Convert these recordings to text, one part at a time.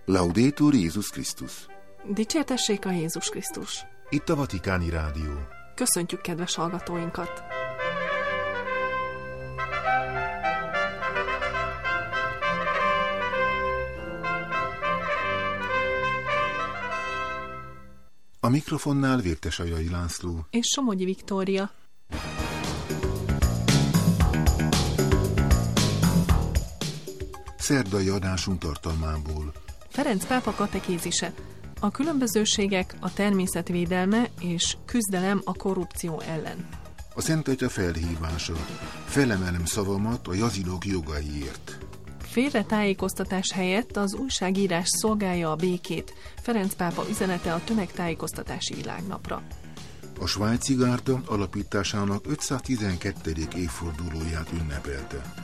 Laudetur Jézus Krisztus. Dicsértessék a Jézus Krisztus. Itt a Vatikáni Rádió. Köszöntjük kedves hallgatóinkat! A mikrofonnál Vértesajai László és Somogyi Viktória. Szerdai adásunk tartalmából. Ferenc pápa katekézise. A különbözőségek, a természet védelme és küzdelem a korrupció ellen. A Szent Atya felhívása. Felemelem szavamat a jazidok jogaiért. Félretájékoztatás helyett az újságírás szolgálja a békét. Ferenc pápa üzenete a tömegtájékoztatási világnapra. A Svájci Gárda alapításának 512. évfordulóját ünnepelte.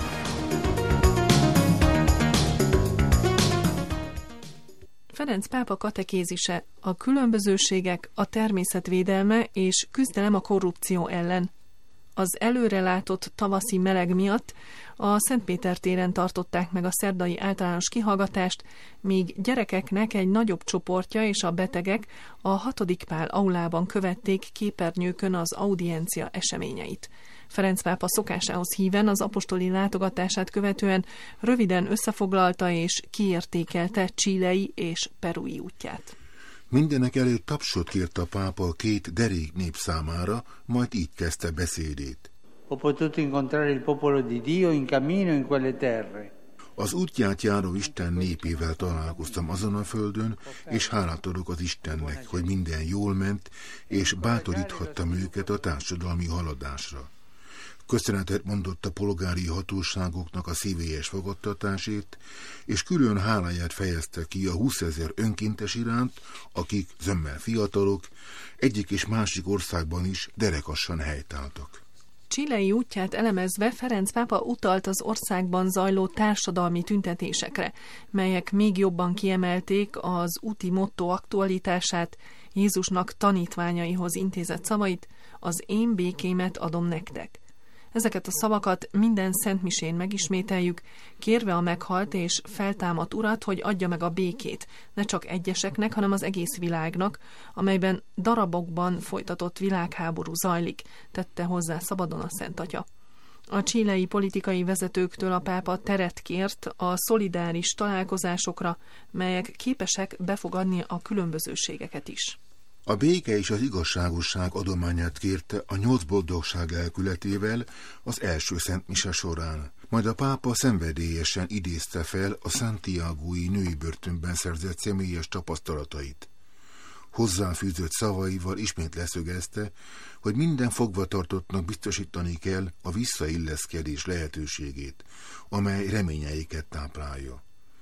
Ferenc pápa katekézise. A különbözőségek, a természet védelme és küzdelem a korrupció ellen. Az előrelátott tavaszi meleg miatt a Szentpéter téren tartották meg a szerdai általános kihallgatást, míg gyerekeknek egy nagyobb csoportja és a betegek a 6. Pál aulában követték képernyőkön az audiencia eseményeit. Ferenc pápa szokásához híven az apostoli látogatását követően röviden összefoglalta és kiértékelte chilei és perui útját. Mindenek előtt tapsot kért a pápa két derék nép számára, majd így kezdte beszédét. Ho potuto incontrare il popolo di Dio in cammino in quelle terre. Az útját járó Isten népével találkoztam azon a földön, és hálát adok az Istennek, hogy minden jól ment, és bátoríthattam őket a társadalmi haladásra. Köszönetet mondott a polgári hatóságoknak a szívélyes fogadtatásért, és külön háláját fejezte ki a 20 000 önkéntes iránt, akik zömmel fiatalok, egyik és másik országban is derekassan helytáltak. Chilei útját elemezve Ferenc pápa utalt az országban zajló társadalmi tüntetésekre, melyek még jobban kiemelték az úti motto aktualitását, Jézusnak tanítványaihoz intézett szavait, az én békémet adom nektek. Ezeket a szavakat minden szentmisén megismételjük, kérve a meghalt és feltámadt Urat, hogy adja meg a békét, ne csak egyeseknek, hanem az egész világnak, amelyben darabokban folytatott világháború zajlik, tette hozzá szabadon a Szent Atya. A chilei politikai vezetőktől a pápa teret kért a szolidáris találkozásokra, melyek képesek befogadni a különbözőségeket is. A béke és az igazságosság adományát kérte a 8 boldogság lelkületével az első Szent Mise során. Majd a pápa szenvedélyesen idézte fel a santiagói női börtönben szerzett személyes tapasztalatait. Hozzáfűzött szavaival ismét leszögezte, hogy minden fogvatartottnak biztosítani kell a visszailleszkedés lehetőségét, amely reményeiket táplálja.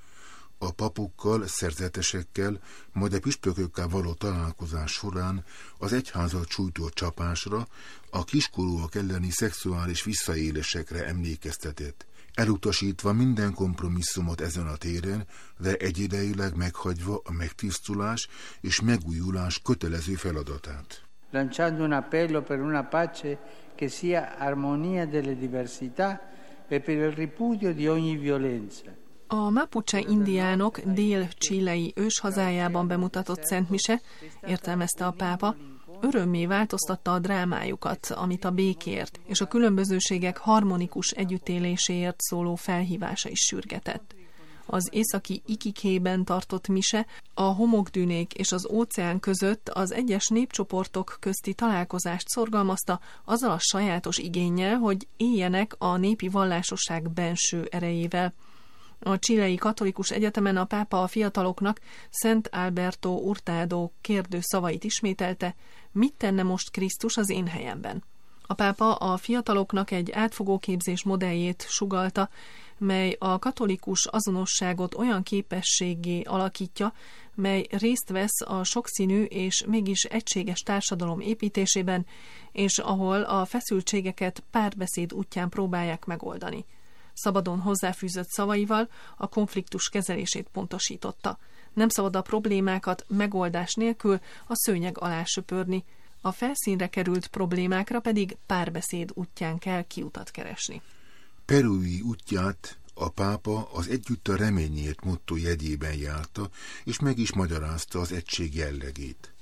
A papokkal, szerzetesekkel, majd a püspökökkel való találkozás során az egyházat sújtó csapásra, a kiskorúak elleni szexuális visszaélésekre emlékeztetett, elutasítva minden kompromisszumot ezen a téren, de egyidejűleg meghagyva a megtisztulás és megújulás kötelező feladatát. Lanciando un appello per una pace che sia armonia delle diversità e per il ripudio di ogni violenza. A Mapuche indiánok dél-chilei őshazájában bemutatott szentmise, értelmezte a pápa, örömmé változtatta a drámájukat, amit a békért és a különbözőségek harmonikus együttéléséért szóló felhívása is sürgetett. Az északi Ikikében tartott mise a homokdűnék és az óceán között az egyes népcsoportok közti találkozást szorgalmazta, azzal a sajátos igénnyel, hogy éljenek a népi vallásosság benső erejével. A chilei katolikus egyetemen a pápa a fiataloknak Szent Alberto Hurtado kérdő szavait ismételte, mit tenne most Krisztus az én helyemben. A pápa a fiataloknak egy átfogó képzés modelljét sugallta, mely a katolikus azonosságot olyan képességgé alakítja, mely részt vesz a sokszínű és mégis egységes társadalom építésében, és ahol a feszültségeket párbeszéd útján próbálják megoldani. Szabadon hozzáfűzött szavaival a konfliktus kezelését pontosította. Nem szabad a problémákat megoldás nélkül a szőnyeg alá söpörni, a felszínre került problémákra pedig párbeszéd útján kell kiutat keresni. Perui útját A pápa az Együtt a reményért motto jegyében járta, és meg is magyarázta az egység jellegét.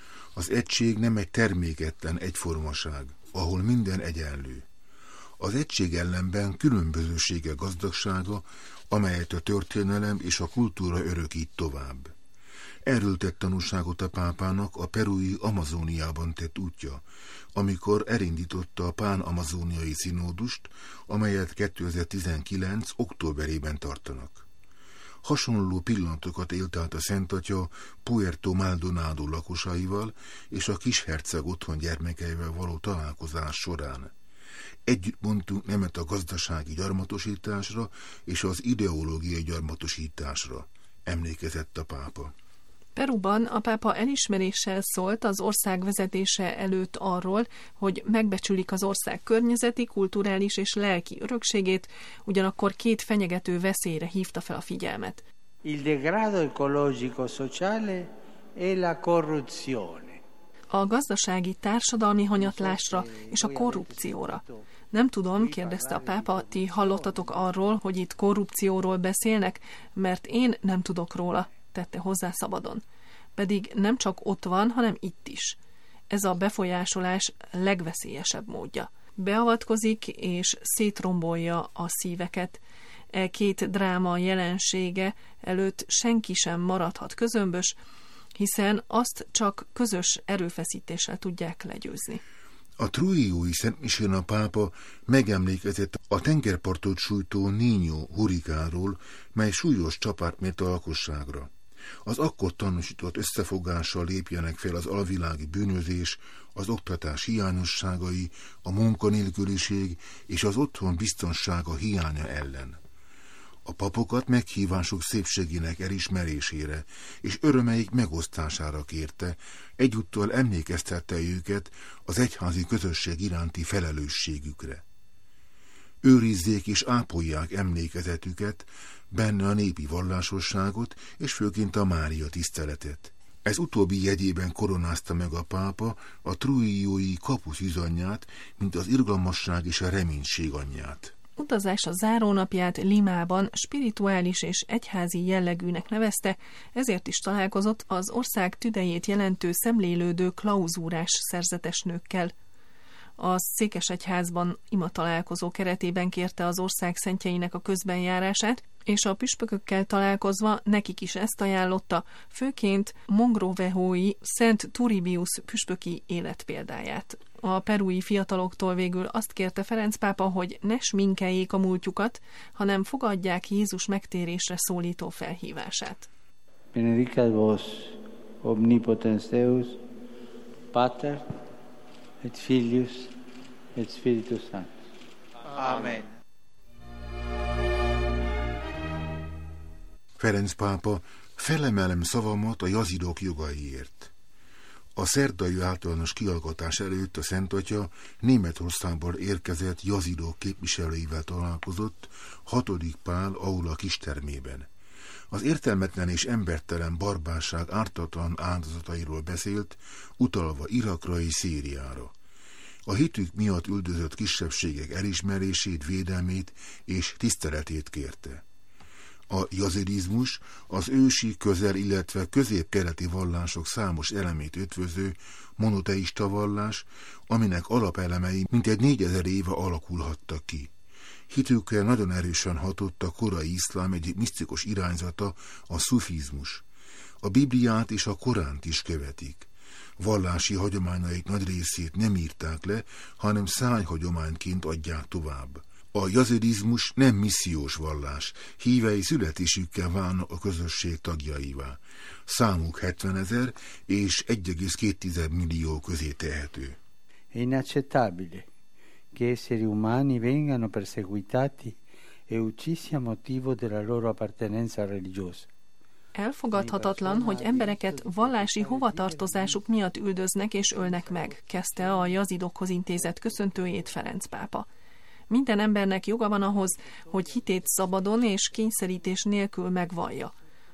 Az egység nem egy terméketlen egyformaság, ahol minden egyenlő. Az egység ellenben különbözősége gazdagsága, amelyet a történelem és a kultúra örökít tovább. Erről tett tanúságot a pápának a perui Amazóniában tett útja, amikor elindította a pán-amazóniai színódust, amelyet 2019. októberében tartanak. Hasonló pillanatokat élt át a Szent Atya Puerto Maldonado lakosaival és a kisherceg otthon gyermekeivel való találkozás során. Együtt mondtunk nemet a gazdasági gyarmatosításra és az ideológiai gyarmatosításra, emlékezett a pápa. Peruban a pápa elismeréssel szólt az ország vezetése előtt arról, hogy megbecsülik az ország környezeti, kulturális és lelki örökségét, ugyanakkor két fenyegető veszélyre hívta fel a figyelmet. Il degrado ecologico-sociale e la corruzione. A gazdasági társadalmi hanyatlásra és a korrupcióra. Nem tudom, kérdezte a pápa, ti hallottatok arról, hogy itt korrupcióról beszélnek, mert én nem tudok róla, tette hozzá szabadon. Pedig nem csak ott van, hanem itt is. Ez a befolyásolás legveszélyesebb módja. Beavatkozik és szétrombolja a szíveket. E két dráma jelensége előtt senki sem maradhat közömbös, hiszen azt csak közös erőfeszítéssel tudják legyőzni. A Trujillo-i Szentmisén a pápa megemlékezett a tengerpartot sújtó Niño hurrikánról, mely súlyos csapást mért a lakosságra. Az akkor tanúsított összefogással lépjenek fel az alvilági bűnözés, az oktatás hiányosságai, a munkanélküliség és az otthon biztonsága hiánya ellen. A papokat meghívásuk szépségének elismerésére és örömeik megosztására kérte, egyúttal emlékeztette őket az egyházi közösség iránti felelősségükre. Őrizzék és ápolják emlékezetüket, benne a népi vallásosságot és főként a Mária tiszteletet. Ez utóbbi jegyében koronázta meg a pápa a Trujillo-i Kapusz anyját, mint az irgalmasság és a reménység anyját. Utazása zárónapját Limában spirituális és egyházi jellegűnek nevezte, ezért is találkozott az ország tüdejét jelentő szemlélődő klauzúrás szerzetesnőkkel. A székesegyházban imatalálkozó keretében kérte az ország szentjeinek a közbenjárását, és a püspökökkel találkozva nekik is ezt ajánlotta, főként Mogrovejói Szent Turribius püspöki életpéldáját. A perui fiataloktól végül azt kérte Ferenc pápa, hogy ne sminkeljék a múltjukat, hanem fogadják Jézus megtérésre szólító felhívását. Benedicat vos omnipotens Deus, Pater et Filius et Spiritus Sanctus. Amen. Ferenc pápa, felemelem szavamat a jazidok jogaiért. A szerdai általános kiallgatás előtt a Szent Atya Németországból érkezett jazidok képviselőivel találkozott 6. Pál aula kistermében. Az értelmetlen és embertelen barbárság ártatlan áldozatairól beszélt, utalva Irakra és Szíriára. A hitük miatt üldözött kisebbségek elismerését, védelmét és tiszteletét kérte. A jazidizmus az ősi, közel, illetve közép-keleti vallások számos elemét ötvöző monoteista vallás, aminek alapelemei mintegy 4000 éve alakulhattak ki. Hitükkel nagyon erősen hatott a korai iszlám egyik misztikus irányzata, a szufizmus. A Bibliát és a Koránt is követik. Vallási hagyományaik nagy részét nem írták le, hanem szájhagyományként adják tovább. A jazidizmus nem missziós vallás, hívei születésükkel válnak a közösség tagjaivá. Számuk 70 000 és 1,2 millió közé tehető. È inaccettabile che esseri umani vengano perseguitati e uccisi a motivo della loro appartenenza religiosa. Elfogadhatatlan, hogy embereket vallási hovatartozásuk miatt üldöznek és ölnek meg, kezdte a jazidokhoz intézett köszöntőjét Ferenc pápa. Minden embernek joga van ahhoz, hogy hitét szabadon és kényszerítés nélkül megvallja.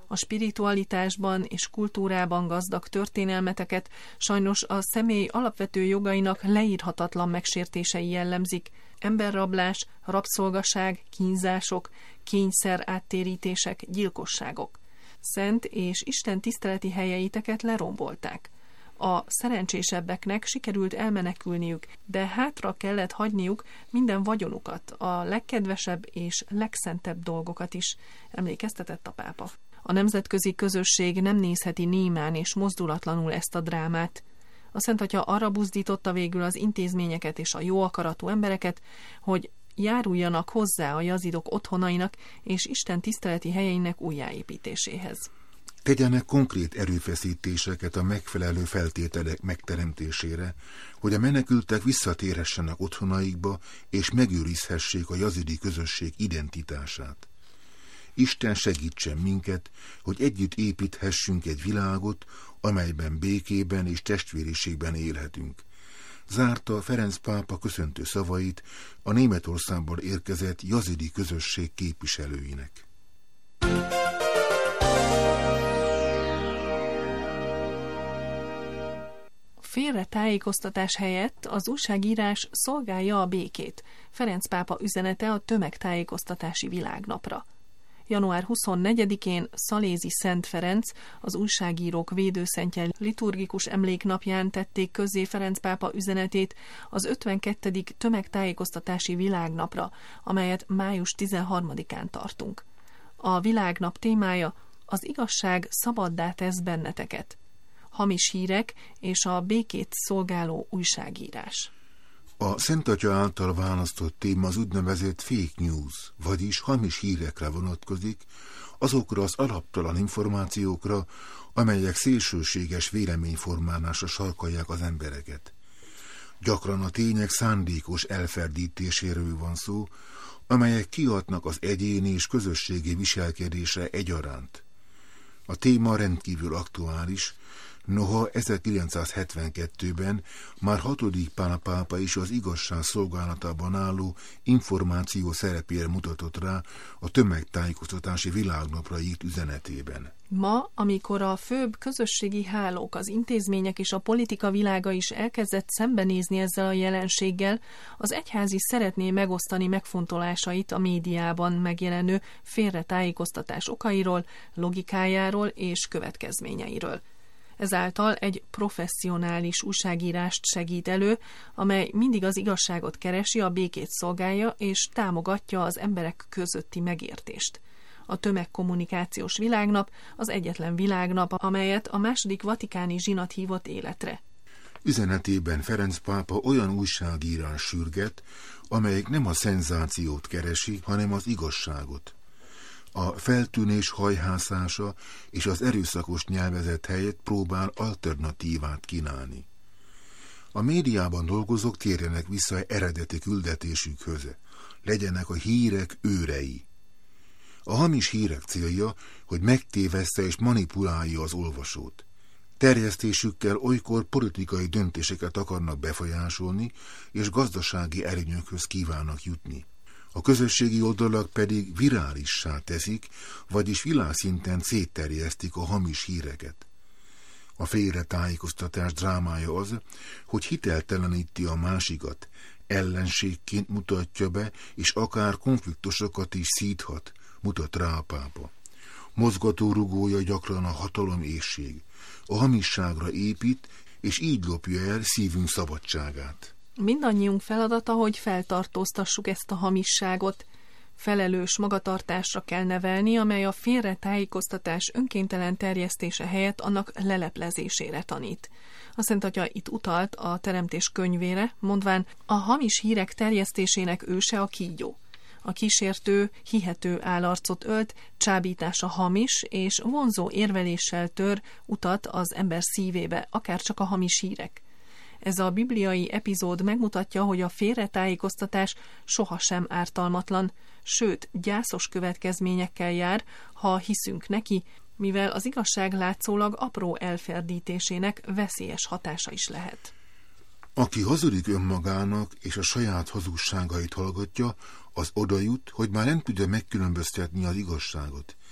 A spiritualitásban és kultúrában gazdag történelmeteket sajnos a személy alapvető jogainak leírhatatlan megsértései jellemzik. Emberrablás, rabszolgaság, kínzások, kényszer áttérítések, gyilkosságok. Szent és Isten tiszteleti helyeiteket lerombolták. A szerencsésebbeknek sikerült elmenekülniük, de hátra kellett hagyniuk minden vagyonukat, a legkedvesebb és legszentebb dolgokat is, emlékeztetett a pápa. A nemzetközi közösség nem nézheti némán és mozdulatlanul ezt a drámát. A Szentatya arra buzdította végül az intézményeket és a jó akaratú embereket, hogy járuljanak hozzá a jazidok otthonainak és Isten tiszteleti helyeinek újjáépítéséhez. Tegyenek konkrét erőfeszítéseket a megfelelő feltételek megteremtésére, hogy a menekültek visszatérhessenek otthonaikba, és megőrizhessék a jazidi közösség identitását. Isten segítsen minket, hogy együtt építhessünk egy világot, amelyben békében és testvériségben élhetünk. Zárta Ferenc pápa köszöntő szavait a Németországból érkezett jazidi közösség képviselőinek. Félretájékoztatás helyett az újságírás szolgálja a békét. Ferenc pápa üzenete a tömegtájékoztatási világnapra. Január 24-én Szalézi Szent Ferenc, az újságírók védőszentje liturgikus emléknapján tették közzé Ferenc pápa üzenetét az 52. tömegtájékoztatási világnapra, amelyet május 13-án tartunk. A világnap témája: az igazság szabaddá tesz benneteket. Hamis hírek és a békét szolgáló újságírás. A Szentatya által választott téma az úgynevezett fake news, vagyis hamis hírekre vonatkozik, azokra az alaptalan információkra, amelyek szélsőséges véleményformálásra sarkalják az embereket. Gyakran a tények szándékos elferdítéséről van szó, amelyek kihatnak az egyéni és közösségi viselkedésre egyaránt. A téma rendkívül aktuális, noha 1972-ben már 6. Pál pápa is az igazság szolgálatában álló információ szerepére mutatott rá a tömegtájékoztatási világnapra írt üzenetében. Ma, amikor a főbb közösségi hálók, az intézmények és a politika világa is elkezdett szembenézni ezzel a jelenséggel, az egyházi szeretné megosztani megfontolásait a médiában megjelenő félretájékoztatás okairól, logikájáról és következményeiről. Ezáltal egy professzionális újságírást segít elő, amely mindig az igazságot keresi, a békét szolgálja és támogatja az emberek közötti megértést. A tömegkommunikációs világnap az egyetlen világnap, amelyet a II. Vatikáni zsinat hívott életre. Üzenetében Ferenc pápa olyan újságírás sürget, amelyik nem a szenzációt keresi, hanem az igazságot. A feltűnés hajhászása és az erőszakos nyelvezet helyett próbál alternatívát kínálni. A médiában dolgozók térjenek vissza eredeti küldetésükhöz, legyenek a hírek őrei. A hamis hírek célja, hogy megtévessze és manipulálja az olvasót. Terjesztésükkel olykor politikai döntéseket akarnak befolyásolni, és gazdasági előnyökhöz kívánnak jutni. A közösségi oldalak pedig virálissá teszik, vagyis világszinten szétterjesztik a hamis híreket. A félretájékoztatás drámája az, hogy hitelteleníti a másikat, ellenségként mutatja be, és akár konfliktusokat is szíthat, mutat rá a pápa. Mozgatórugója gyakran a hataloméhség, a hamisságra épít, és így lopja el szívünk szabadságát. Mindannyiunk feladata, hogy feltartóztassuk ezt a hamisságot. Felelős magatartásra kell nevelni, amely a félretájékoztatás önkéntelen terjesztése helyett annak leleplezésére tanít. A Szentatya itt utalt a Teremtés könyvére, mondván, a hamis hírek terjesztésének őse a kígyó. A kísértő hihető állarcot ölt, csábítása hamis és vonzó érveléssel tör utat az ember szívébe, akár csak a hamis hírek. Ez a bibliai epizód megmutatja, hogy a félretájékoztatás sohasem ártalmatlan, sőt, gyászos következményekkel jár, ha hiszünk neki, mivel az igazság látszólag apró elferdítésének veszélyes hatása is lehet. Aki hazudik önmagának és a saját hazugságait hallgatja, az oda jut, hogy már nem tudja megkülönböztetni az igazságot,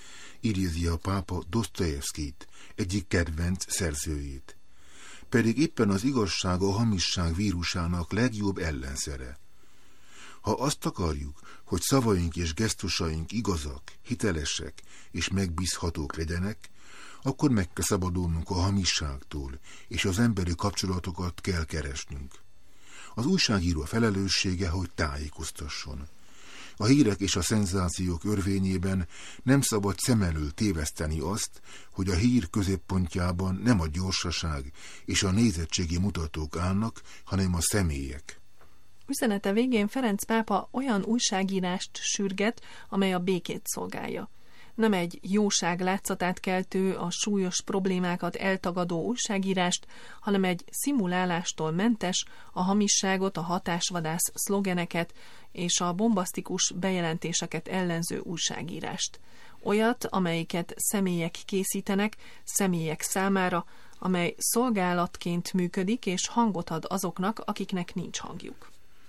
idézi a pápa Dosztojevszkijt, egyik kedvenc szerzőjét. Pedig éppen az igazság a hamisság vírusának legjobb ellenszere. Ha azt akarjuk, hogy szavaink és gesztusaink igazak, hitelesek és megbízhatók legyenek, akkor meg kell szabadulnunk a hamisságtól, és az emberi kapcsolatokat kell keresnünk. Az újságíró felelőssége, hogy tájékoztasson. A hírek és a szenzációk örvényében nem szabad szem elől téveszteni azt, hogy a hír középpontjában nem a gyorsaság és a nézettségi mutatók állnak, hanem a személyek. Üzenete végén Ferenc pápa olyan újságírást sürget, amely a békét szolgálja. Nem egy jóság látszatát keltő, a súlyos problémákat eltagadó újságírást, hanem egy szimulálástól mentes, a hamisságot, a hatásvadász szlogeneket és a bombasztikus bejelentéseket ellenző újságírást. Olyat, amelyiket személyek készítenek, személyek számára, amely szolgálatként működik és hangot ad azoknak, akiknek nincs hangjuk.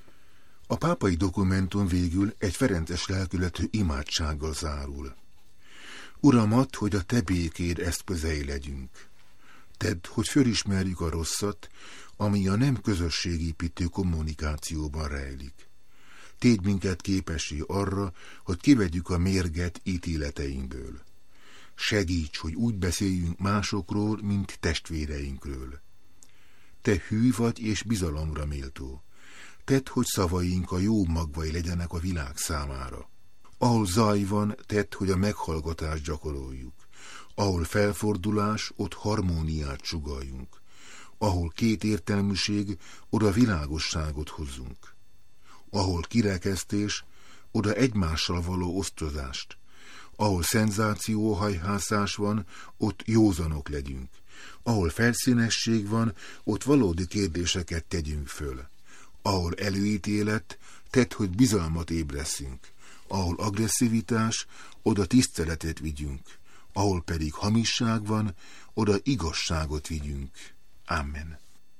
A pápai dokumentum végül egy ferences lelkületű imádsággal zárul. Uram, add, hogy a te békéd eszközei legyünk. Tedd, hogy fölismerjük a rosszat, ami a nem közösségépítő kommunikációban rejlik. Tégy minket képessé arra, hogy kivegyük a mérget ítéleteinkből. Segíts, hogy úgy beszéljünk másokról, mint testvéreinkről. Te hű vagy és bizalomra méltó. Tedd, hogy szavaink a jó magvai legyenek a világ számára. Ahol zaj van, tedd, hogy a meghallgatást gyakoroljuk. Ahol felfordulás, ott harmóniát sugalljunk. Ahol kétértelműség, oda világosságot hozzunk. Ahol kirekesztés, oda egymással való osztozást. Ahol szenzációhajhászás van, ott józanok legyünk. Ahol felszínesség van, ott valódi kérdéseket tegyünk föl. Ahol előítélet, tedd, hogy bizalmat ébreszünk. Ahol agresszivitás, oda tiszteletet vigyünk. Ahol pedig hamisság van, oda igazságot vigyünk. Amen.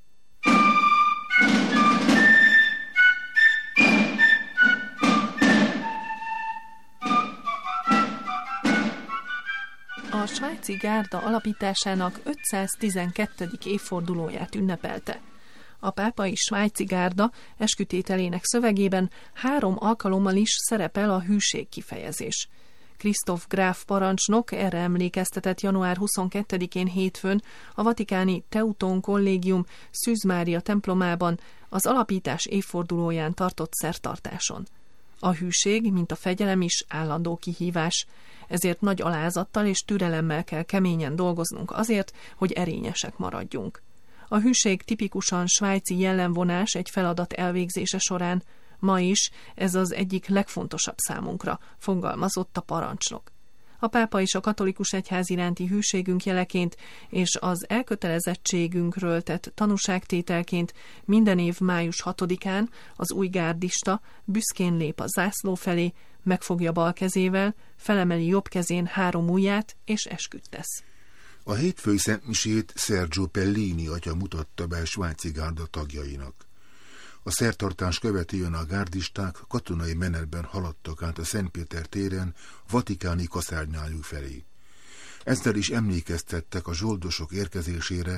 A svájci gárda alapításának 512. évfordulóját ünnepelte. A pápai svájci gárda eskütételének szövegében 3 alkalommal is szerepel a hűség kifejezés. Christoph Gráf parancsnok erre emlékeztetett január 22-én hétfőn a vatikáni Teuton kollégium Szűz Mária templomában az alapítás évfordulóján tartott szertartáson. A hűség, mint a fegyelem is állandó kihívás, ezért nagy alázattal és türelemmel kell keményen dolgoznunk azért, hogy erényesek maradjunk. A hűség tipikusan svájci jellemvonás egy feladat elvégzése során, ma is ez az egyik legfontosabb számunkra, fogalmazott a parancsnok. A pápa is a katolikus egyház iránti hűségünk jeleként és az elkötelezettségünkről tett tanúságtételként minden év május 6-án az új gárdista büszkén lép a zászló felé, megfogja bal kezével, felemeli jobb kezén 3 ujját és esküt tesz. A hétfői szentmisét Sergio Pellini atya mutatta be a svájci gárda tagjainak. A szertartás követően a gárdisták katonai menetben haladtak át a Szentpéter téren vatikáni kaszárnyájuk felé. Ezzel is emlékeztettek a zsoldosok érkezésére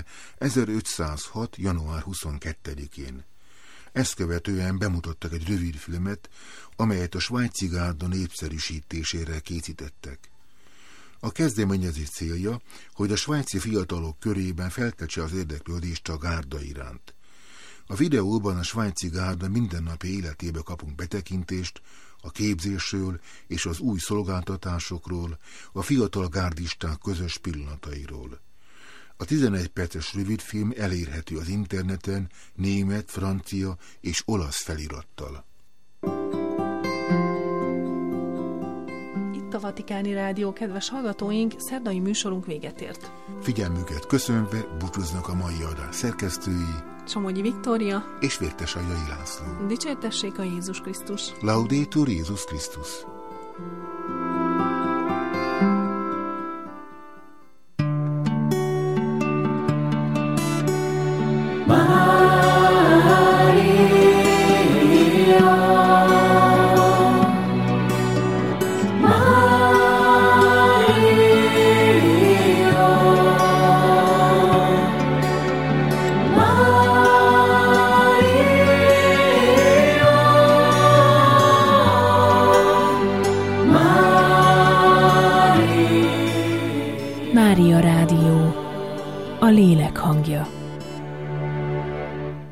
1506. január 22-én. Ezt követően bemutattak egy rövidfilmet, amelyet a svájci gárda népszerűsítésére készítettek. A kezdeményezés célja, hogy a svájci fiatalok körében felkeltse az érdeklődést a gárda iránt. A videóban a svájci gárda mindennapi életébe kapunk betekintést, a képzésről és az új szolgáltatásokról, a fiatal gárdisták közös pillanatairól. A 11 perces rövidfilm elérhető az interneten német, francia és olasz felirattal. Itt a Vatikáni Rádió, kedves hallgatóink, szerdai műsorunk véget ért. Figyelmüket köszönve búcsúznak a mai adás szerkesztői Somogyi Viktória és Vértesajai László. Dicsértessék a Jézus Krisztus! Laudetur Jézus Krisztus! Maria Mária Rádió, a lélek hangja.